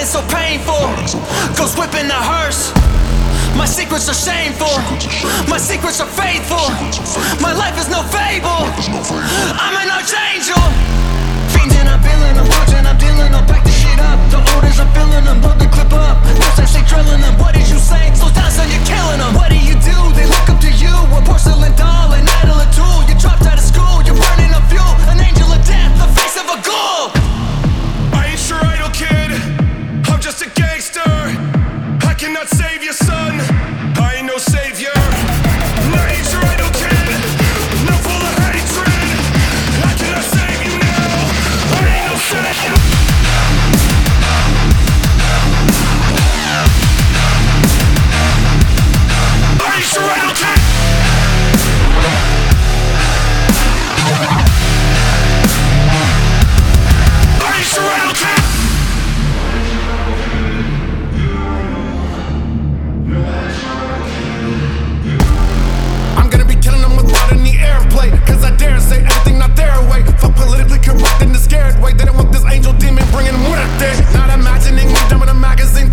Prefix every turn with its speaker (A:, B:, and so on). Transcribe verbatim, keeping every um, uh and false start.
A: is so painful. Ghost whipping the hearse. My secrets are shameful. My secrets are faithful. My life is no fable. I'm an archangel. Fiending, I'm feeling them. Watching, I'm dealing them. Back the shit up. The orders, I'm filling them. Load the clip up. Most I say drilling them. What did you say? Slow down, son, you're killing them. What do you do? They look up to you. A porcelain doll, an idol, a tool. You dropped out of school. You're burning up fuel. An angel of death, the face of a ghoul.
B: I ain't your idol, kid. I'm just a gangster. I cannot save your son. I ain't no savior. I ain't your idol, kid. No full of hatred. I cannot save you now. I ain't no savior. I ain't your idol, kid. I ain't your idol, kid. I'm gonna be killing them without any airplay. Cause I dare say everything not their way. Fuck politically correct in the scared way. They don't want this angel demon bringing muerte. Not imagining me dumping a magazine